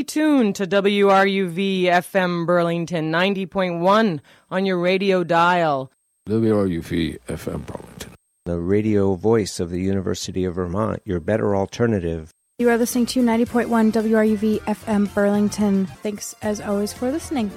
tuned to WRUV FM Burlington 90.1 on your radio dial. WRUV FM Burlington. The radio voice of the University of Vermont, your better alternative. You are listening to 90.1 WRUV FM Burlington. Thanks, as always, for listening.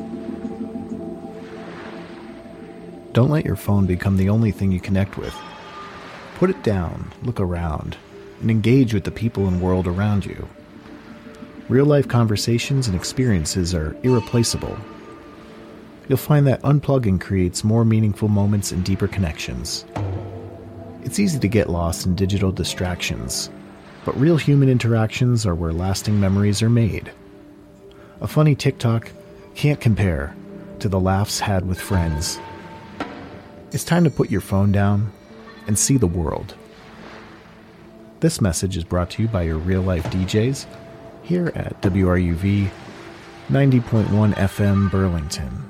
Don't let your phone become the only thing you connect with. Put it down, look around, and engage with the people and world around you. Real-life conversations and experiences are irreplaceable. You'll find that unplugging creates more meaningful moments and deeper connections. It's easy to get lost in digital distractions, but real human interactions are where lasting memories are made. A funny TikTok can't compare to the laughs had with friends. It's time to put your phone down and see the world. This message is brought to you by your real-life DJs here at WRUV 90.1 FM Burlington.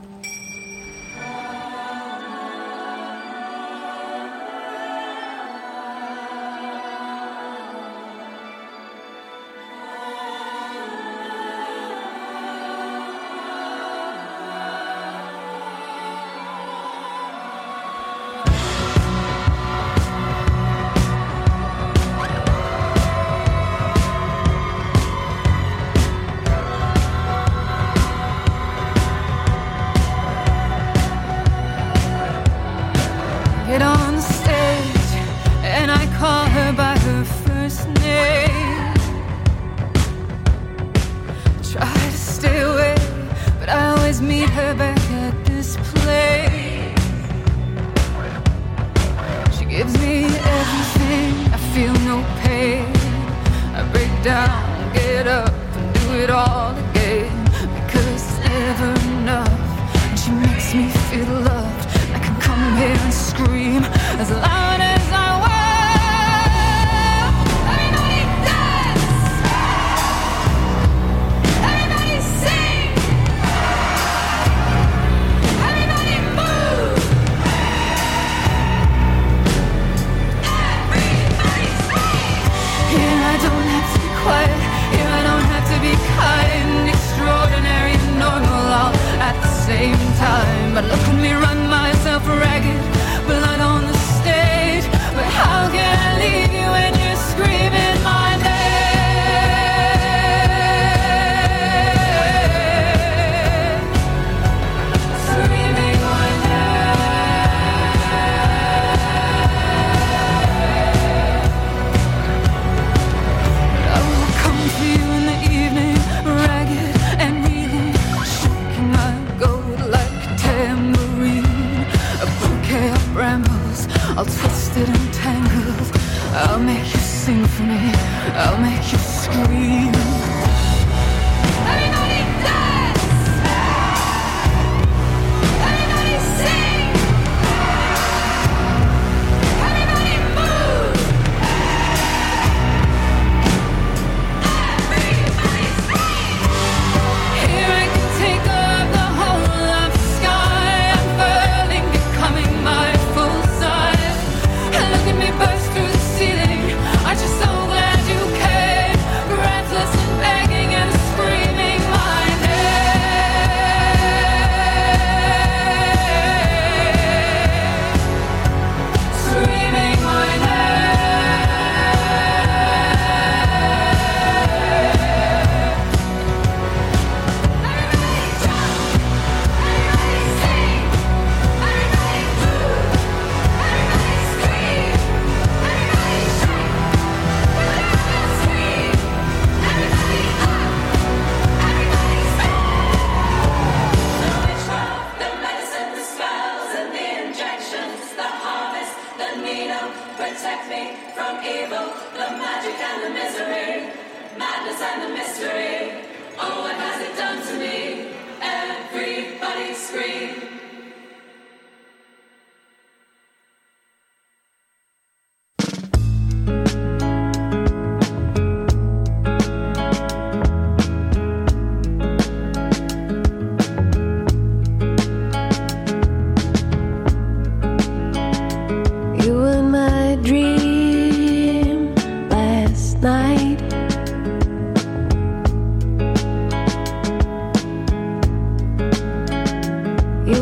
Ragged and reeling, shaking my gold like tambourine.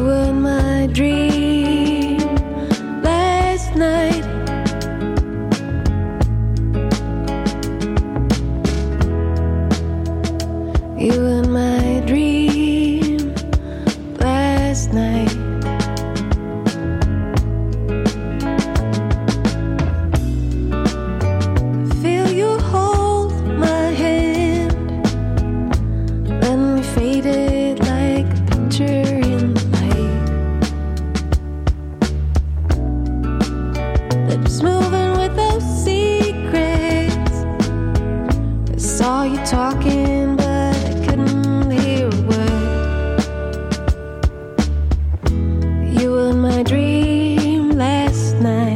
were in my dream last night. You were in my dream last night. Feel you hold my hand, then we faded like a picture in the light. Lips moving with those secrets. I saw you talking, but I couldn't hear a word. You were in my dream last night.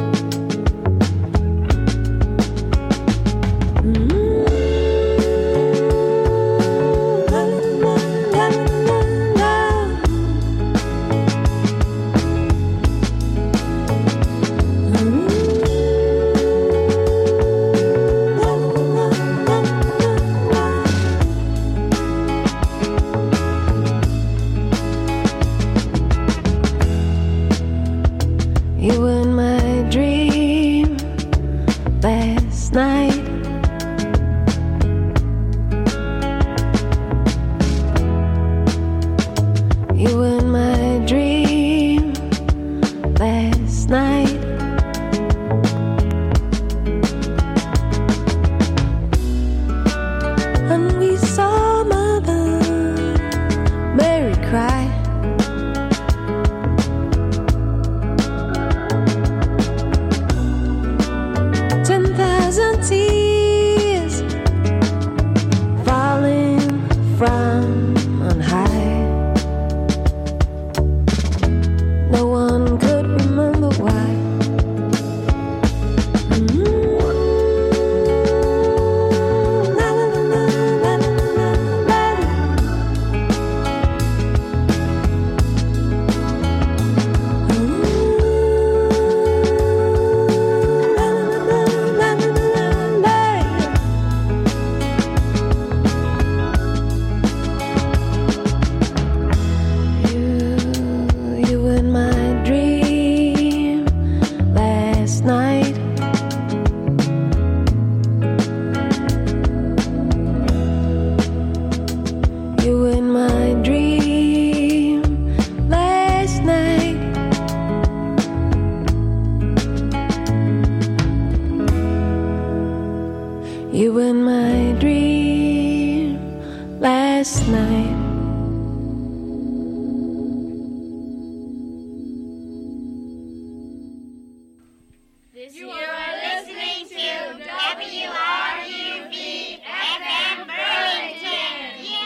You were in my dream last night. You were in my dream last night. And we saw Mother Mary cry. 10,000 tears falling from on high. No one could remember why. You were in my dream last night. You were in my dream last night. You were in my dream last night. You are listening to WRUV FM Burlington.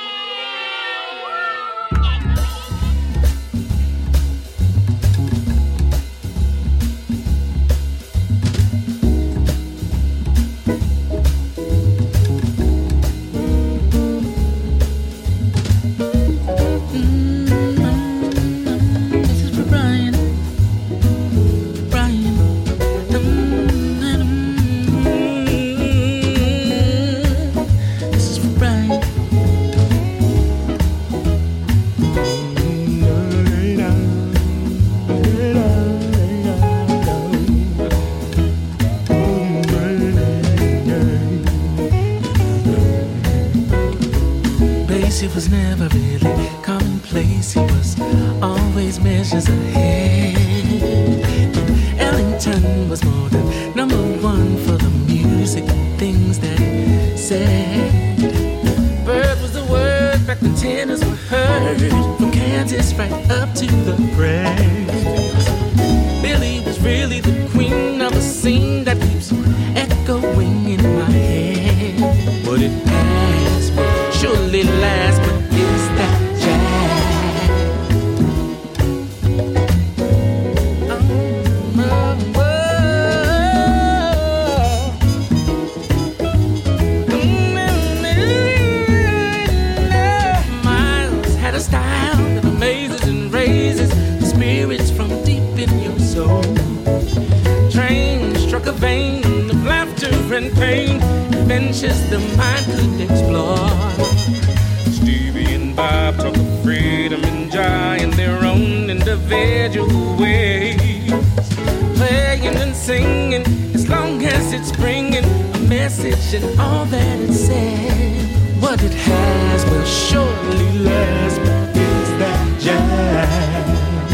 This is for Brian. This is for Brian. Basie was never really commonplace. He was always measures ahead. Ellington was more than number one for the music and things that he said. Bird was the word back when tenors were heard, from Kansas right up to the press. Billie was really the queen of a scene that keeps echoing in my head. What it has will surely last, but is that Miles had a style that amazes and raises the spirits from deep in your soul. Train struck a vein of laughter and pain, adventures the mind could explore. Stevie and Bob talk of freedom and joy in their own individual ways, playing and singing as long as it's bringing a message and all that it says. What it has will surely last, but is that jazz?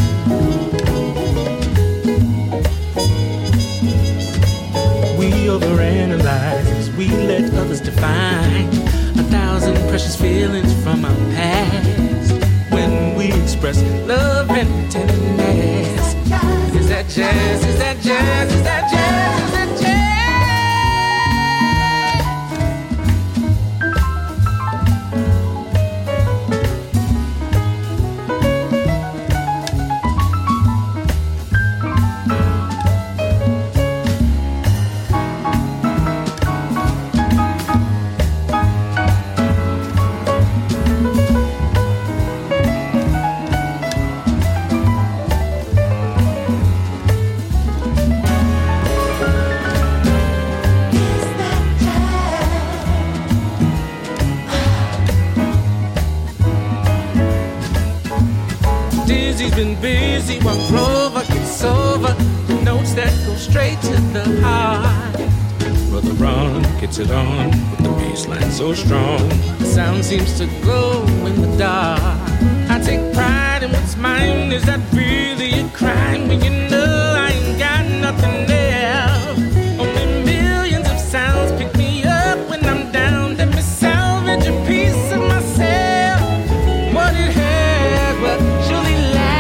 We overanalyze, we let others define 1,000 precious feelings from our past when we express love and tenderness. Is that jazz? Is that jazz? Is that jazz? Is that jazz? Been busy while Grover gets over the notes that go straight to the heart. Brother Ron gets it on with the bass line so strong. The sound seems to glow in the dark. I take pride in what's mine. Is that really a crime when you know I ain't got nothing else? Only millions of sounds pick me up when I'm down. Let me salvage a piece of myself. What it has, but surely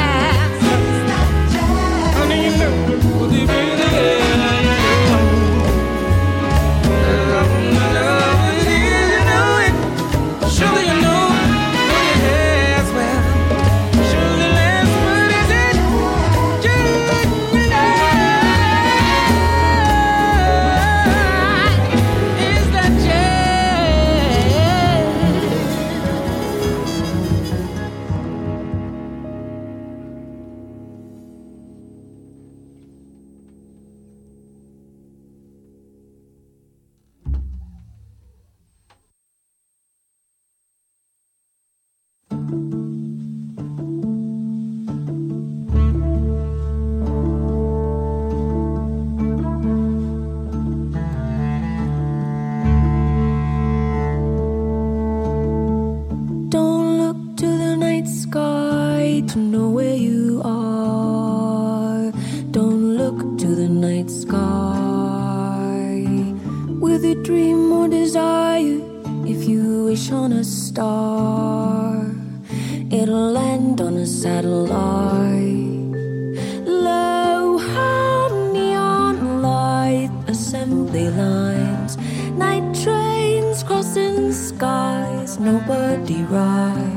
to know where you are. Don't look to the night sky with a dream or desire. If you wish on a star, it'll land on a satellite. Low, high, neon light, assembly lines, night trains crossing skies, nobody rides.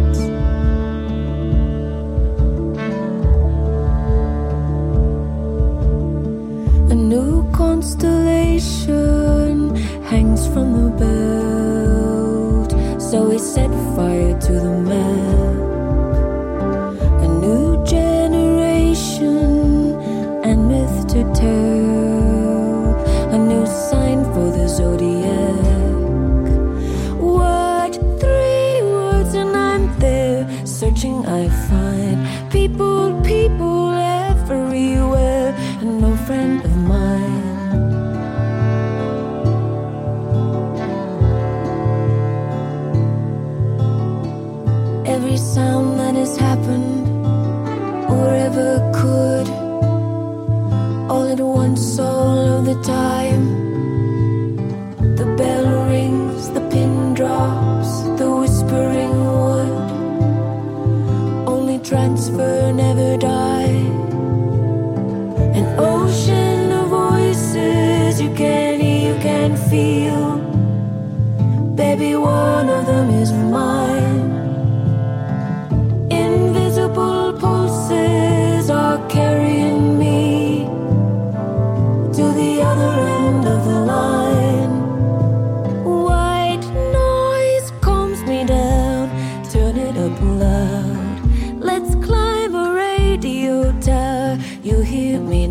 A new constellation hangs from the belt, so we set fire to the map. A new generation and myth to tell, a new sign for the zodiac. What? 3 words and I'm there, searching I find people, people everywhere, and no friend of mine. Every sound that has happened or ever could, all at once, all of the time. The bell rings, the pin drops, the whispering wood. Only transfer, never die. An ocean of voices you can hear, you can feel. Baby, one of them is mine. Invisible pulses are carrying me to the other end of the line. White noise calms me down, turn it up loud. Let's climb a radio tower, you hear me